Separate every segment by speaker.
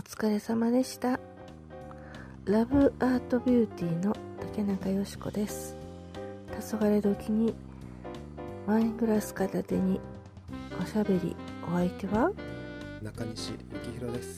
Speaker 1: 疲れ様でした。ラブアートビューティーの竹中よしこです。黄昏時にワイングラス片手におしゃべり、お相手は
Speaker 2: 中西幸宏です。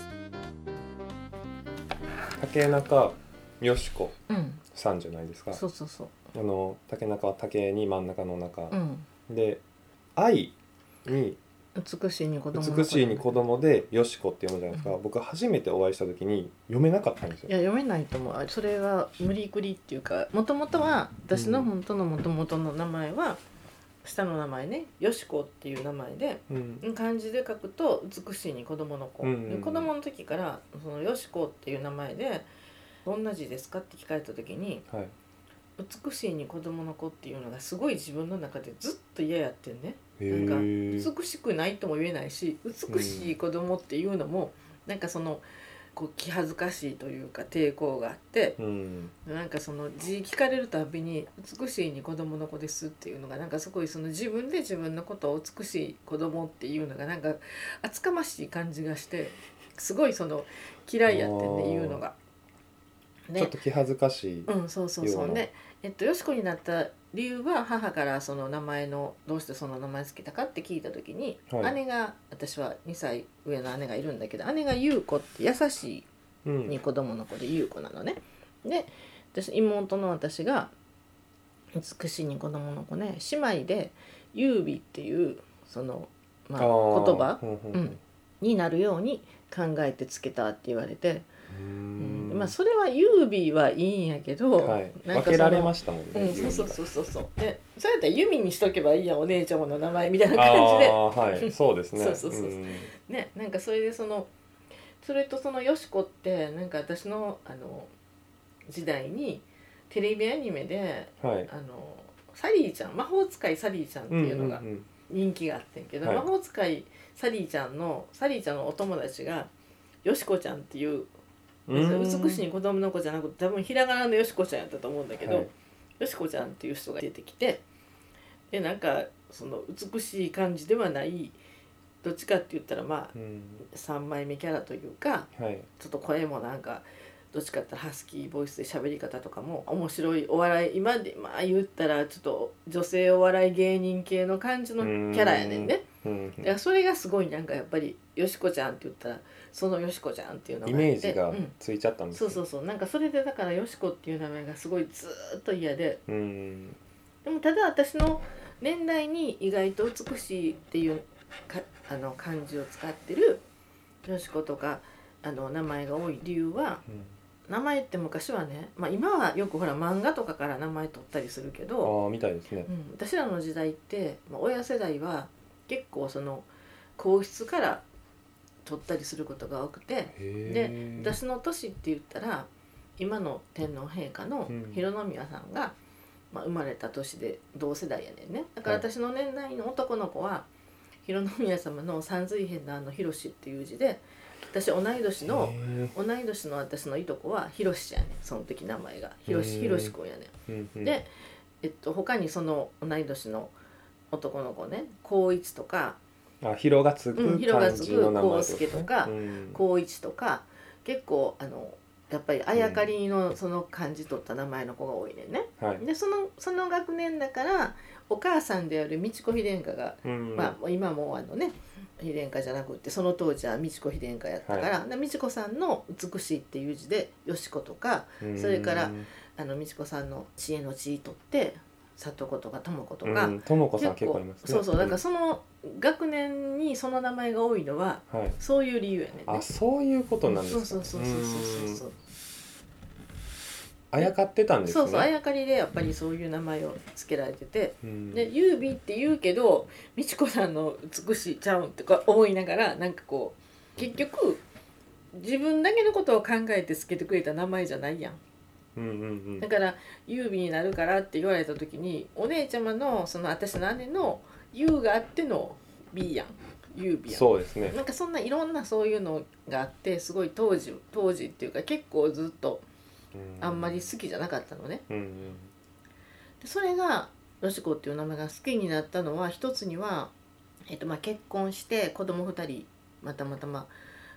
Speaker 2: 竹中よしこさんじゃないですか。
Speaker 1: そうそうそう。
Speaker 2: 竹中は竹に真ん中の中、
Speaker 1: うん、
Speaker 2: で愛に
Speaker 1: 美しいに子供の
Speaker 2: 美しいに子供でよしこって読むじゃないですか、僕初めてお会いした時に読めなかったんですよ。
Speaker 1: いや読めないと思う。それは無理くりっていうか、もともとは私の本当のもともとの名前は、下の名前ね、よしこっていう名前で、漢字で書くと美しいに子供の子、で子供の時からそのよしこっていう名前でどんな字ですかって聞かれた時に、
Speaker 2: はい、
Speaker 1: 美しいに子供の子っていうのがすごい自分の中でずっと嫌やってんね。
Speaker 2: なん
Speaker 1: か美しくないとも言えないし、美しい子供っていうのもなんかそのこう気恥ずかしいというか抵抗があって、なんかその字聞かれるたびに美しいに子供の子ですっていうのがなんかすごいその自分で自分のことを美しい子供っていうのがなんか厚かましい感じがして、すごいその嫌いやってんね、言うのが。
Speaker 2: ちょっと気恥ずかしい。
Speaker 1: そうそうそう。で、よしこになった理由は母からその名前のどうしてその名前つけたかって聞いた時に、姉が、私は2歳上の姉がいるんだけど、姉が優子って優しいに子供の子で優子なのね。で、妹の私が美しいに子供の子ね、姉妹で優美っていうその、言葉、になるように考えてつけたって言われて、それは優美はいいんやけど、
Speaker 2: 分けられましたもんね。
Speaker 1: そうで、そうやったらユミにしとけばいいやん、お姉ちゃまの名前みたいな感じで。
Speaker 2: そうですね。
Speaker 1: ね、なんかそれでそれとそのよしこってなんか私の時代にテレビアニメで、サリーちゃん、魔法使いサリーちゃんっていうのが人気があってんけど、魔法使いサリーちゃんのお友達がよしこちゃんっていう、美しい子供の子じゃなくて多分ひらがなのよしこちゃんやったと思うんだけど、よしこちゃんっていう人が出てきて、でなんかその美しい感じではない、どっちかって言ったら3枚目キャラというか、ちょっと声もなんかどっちかって言ったらハスキーボイスで喋り方とかも面白いお笑い、今で言ったらちょっと女性お笑い芸人系の感じのキャラやねんね。だからそれがすごいなんかやっぱりよしこちゃんって言ったらそのよしこちゃんっていうのが
Speaker 2: イメージがついちゃったんです
Speaker 1: よ。そうなんかそれでだからよしこっていう名前がすごいずっと嫌で、でもただ私の年代に意外と美しいっていう漢字を使ってるよしことか名前が多い理由は、名前って昔はね、今はよくほら漫画とかから名前取ったりするけど、
Speaker 2: みたいですね。
Speaker 1: 私らの時代って、親世代は結構その皇室から取ったりすることが多くて、で私の年って言ったら今の天皇陛下の浩宮さんが、生まれた年で同世代やねんね。だから私の年代の男の子は浩宮様の三髄辺の広っていう字で、私同い年の私のいとこは広志やねん。その時名前が広志君やねん。で、他にその同い年の男の子ね、光一とか、
Speaker 2: 広がつく漢字の名前
Speaker 1: 康介とか、光一とか、結構やっぱりあやかりのその漢字取った名前の子が多いねんね。でその学年だからお母さんである美智子妃殿下が、今も妃殿下じゃなくってその当時は美智子妃殿下やったから、美智子さんの美しいっていう字でよしことか、それから美智子さんの知恵の知取って里子とか智子とか、
Speaker 2: 智子さん結構いますね。
Speaker 1: だからその学年にその名前が多いのは、そういう理由やねんね。
Speaker 2: そういうことなんですか。
Speaker 1: そう
Speaker 2: あやかってたんですね。
Speaker 1: そうあやかりでやっぱりそういう名前を付けられてて、で優美って言うけど美智子さんの美しいちゃうんとか思いながら、なんかこう結局自分だけのことを考えて付けてくれた名前じゃないやん。だから優美になるからって言われた時に、お姉ちゃまのその私の姉の優があっての美やん、優美やん。
Speaker 2: そうですね。
Speaker 1: なんかそんないろんなそういうのがあって、すごい当時っていうか結構ずっとあんまり好きじゃなかったのね。でそれがよしこっていう名前が好きになったのは、一つには、結婚して子供2人また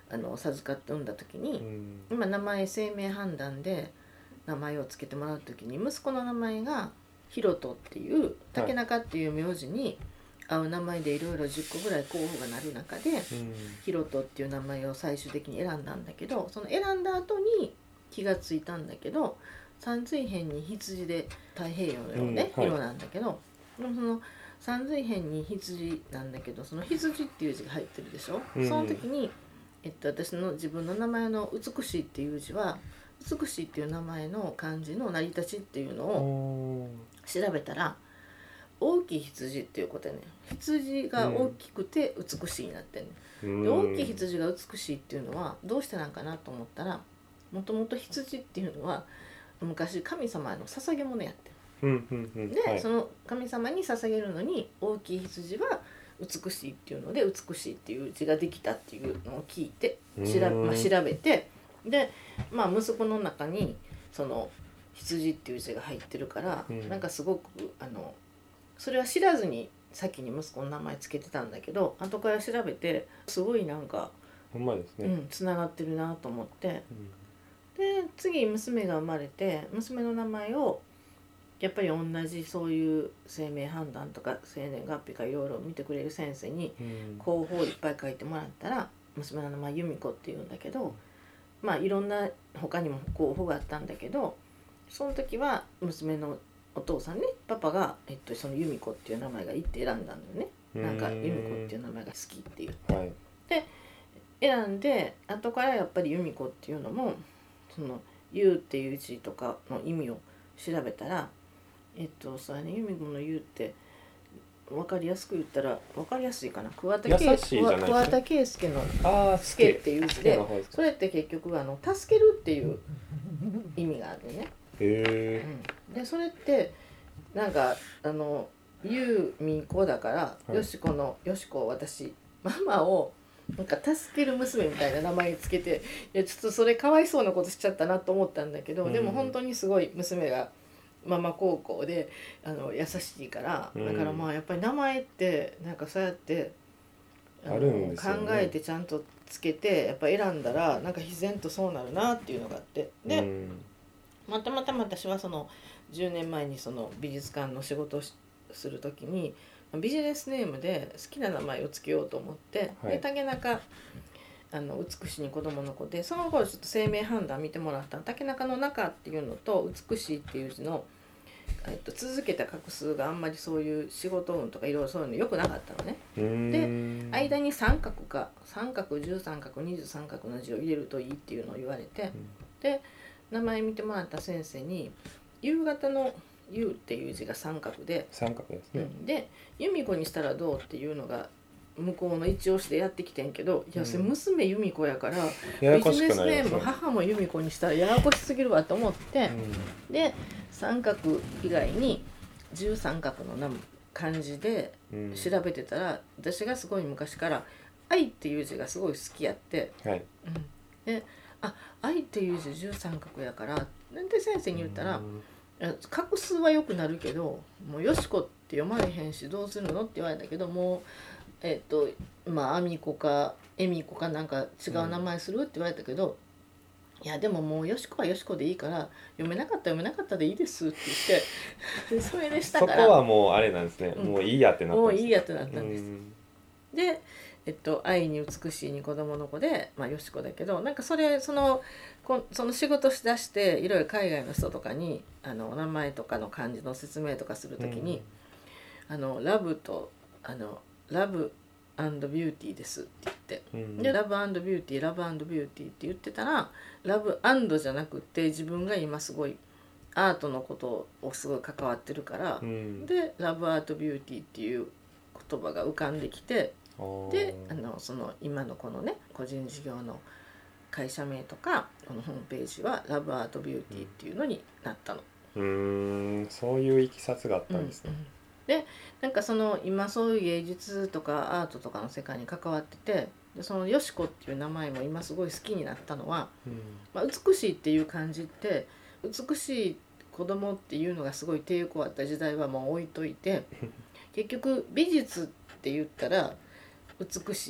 Speaker 1: 授かって産んだ時に、今名前姓名判断で名前を付けてもらう時に息子の名前がひろとっていう竹中っていう名字に合う名前でいろいろ10個ぐらい候補がなる中で、ひろとっていう名前を最終的に選んだんだけど、その選んだ後に気がついたんだけど、三髄辺に羊で太平洋のね、色なんだけど、でもその三髄辺に羊なんだけど、その羊っていう字が入ってるでしょ、その時に、私の自分の名前の美しいっていう字は美しいっていう名前の漢字の成り立ちっていうのを調べたら、大きい羊っていうことやね。羊が大きくて美しいになってんね、で大きい羊が美しいっていうのはどうしてなんかなと思ったら、もともと羊っていうのは昔神様への捧げ物やってで、その神様に捧げるのに大きい羊は美しいっていうので美しいっていう字ができたっていうのを聞いて調べて、で、息子の中にその羊っていう字が入ってるから、なんかすごくそれは知らずに先に息子の名前つけてたんだけど、後から調べてすごいなんか
Speaker 2: ほんまですね、
Speaker 1: つながってるなと思って、で次娘が生まれて、娘の名前をやっぱり同じそういう生命判断とか生年月日かいろいろ見てくれる先生に候補をいっぱい書いてもらったら、娘の名前由美子っていうんだけど、いろんな他にも候補があったんだけど、その時は娘のお父さんね、パパが、その由美子っていう名前がいいって選んだんだよね。なんか由美子っていう名前が好きって言って、で選んで、後からやっぱり由美子っていうのもその由っていう字とかの意味を調べたら、そうやね、由美子の由って分かりやすく言ったら分かりやすいかな、桑田佳祐の助っていう字で、それって結局助けるっていう意味があるね。でそれってなんか由美子だから、よしこを私ママをなんか助ける娘みたいな名前つけて、いやちょっとそれかわいそうなことしちゃったなと思ったんだけど、でも本当にすごい娘がママ孝行で優しいから、だからやっぱり名前ってなんかそうやって
Speaker 2: あるんですよね、
Speaker 1: 考えてちゃんとつけてやっぱ選んだらなんか自然とそうなるなっていうのがあって、で、また私はその10年前にその美術館の仕事をする時にビジネスネームで好きな名前をつけようと思って、で竹中美しいに子供の子で、その頃ちょっと生命判断見てもらった竹中の中っていうのと美しいっていう字の、続けた画数があんまりそういう仕事運とかいろいろそういうの良くなかったのね。で間に三角か三角十三角二十三角の字を入れるといいっていうのを言われて、で名前見てもらった先生に夕方の夕っていう字が三角で、
Speaker 2: 三角ですね、
Speaker 1: で由美子にしたらどうっていうのが向こうの一押しでやってきてんけど、いやそれ娘由美子やから、ビジネスネーム母も由美子にしたらややこしすぎるわと思って、で三角以外に十三角の漢字で調べてたら、私がすごい昔から愛っていう字がすごい好きやって、で愛っていう字十三角やからで先生に言ったら、画数は良くなるけどもうよしこって読まれへんしどうするのって言われたけど、もうあみこかえみこかなんか違う名前するって言われたけど、いやでももうよしこはよしこでいいから読めなかったら読めなかったでいいですって言ってそれでしたから、
Speaker 2: そこはもうあれなんですね、もういいやってなったんです。
Speaker 1: もういいやってなったんです。で愛に美しいに子供の子で、よしこだけど、なんかその仕事しだしていろいろ海外の人とかに名前とかの漢字の説明とかするときに、ラブとラブ&ビューティーですって言って、でラブ&ビューティーラブ&ビューティーって言ってたら、ラブ&じゃなくて自分が今すごいアートのことをすごい関わってるから、でラブアートビューティーっていう言葉が浮かんできて、でその今のこのね個人事業の会社名とかこのホームページはラブアートビューティーっていうのになったの。
Speaker 2: そういういきさつがあったんですね。
Speaker 1: でなんかその今そういう芸術とかアートとかの世界に関わってて、でそのよしこっていう名前も今すごい好きになったのは、美しいっていう漢字って美しい子供っていうのがすごい抵抗あった時代はもう置いといて結局美術って言ったら美しい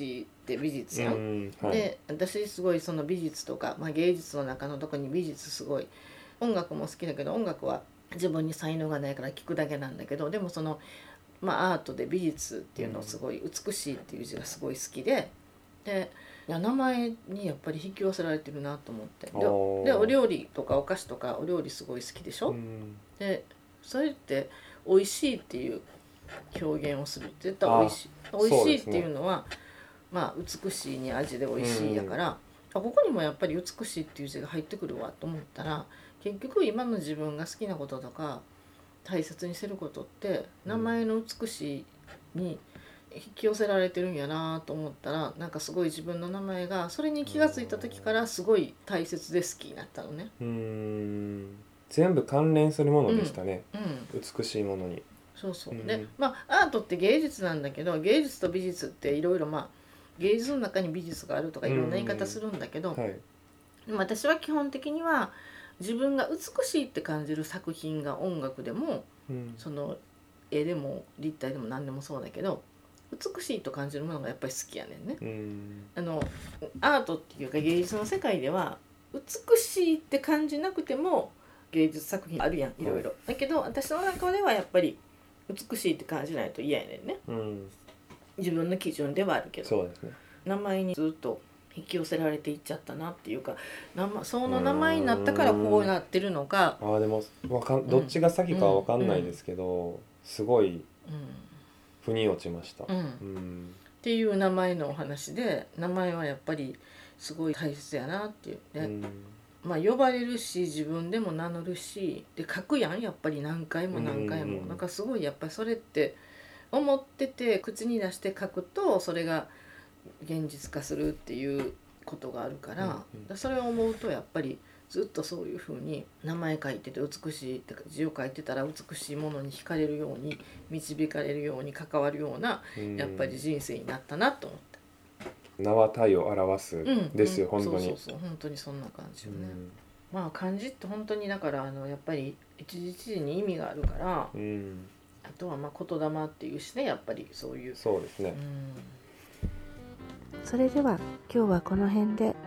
Speaker 1: って美術やん、
Speaker 2: はい、
Speaker 1: で私すごいその美術とか、芸術の中の特に美術すごい音楽も好きだけど音楽は自分に才能がないから聞くだけなんだけど、でもその、アートで美術っていうのをすごい美しいっていう字がすごい好きで、いや名前にやっぱり引き寄せられてるなと思って、でお料理とかお菓子とかお料理すごい好きでしょ、でそれって美味しいっていう表現をするって言ったら美味しい、美味しいっていうのは、美しいに味で美味しいやから、ここにもやっぱり美しいっていう字が入ってくるわと思ったら、結局今の自分が好きなこととか大切にしてることって名前の美しいに引き寄せられてるんやなと思ったら、なんかすごい自分の名前がそれに気がついた時からすごい大切で好きになったのね。
Speaker 2: 全部関連するものでしたね、美しいものに。
Speaker 1: そうそう、でアートって芸術なんだけど、芸術と美術っていろいろ芸術の中に美術があるとかいろんな言い方するんだけど、
Speaker 2: はい、
Speaker 1: 私は基本的には自分が美しいって感じる作品が音楽でも、その絵でも立体でも何でもそうだけど美しいと感じるものがやっぱり好きやねんね。アートっていうか芸術の世界では美しいって感じなくても芸術作品あるやん、いろいろ。だけど私の中ではやっぱり美しいって感じないと嫌やねんね、自分の基準ではあるけど。
Speaker 2: そうですね、
Speaker 1: 名前にずっと引き寄せられていっちゃったなっていうか、その名前になったからこうなってるのか。
Speaker 2: でもどっちが先かは分かんないですけど、すごい腑に落ちました、
Speaker 1: っていう名前のお話で、名前はやっぱりすごい大切やなっていうね、呼ばれるし自分でも名乗るしで書くやん、やっぱり何回も何回も、なんかすごいやっぱりそれって思ってて口に出して書くとそれが現実化するっていうことがあるから、それを思うとやっぱりずっとそういうふうに名前書いてて美しいって字を書いてたら美しいものに惹かれるように導かれるように関わるようなやっぱり人生になったなと思って。
Speaker 2: 名は体を表すですよ、本当に。
Speaker 1: そう本当にそんな感じよね。漢字って本当にだからやっぱり一字一字に意味があるから、あとは言霊っていうしね、やっぱりそういう。
Speaker 2: そうですね。
Speaker 3: それでは今日はこの辺で。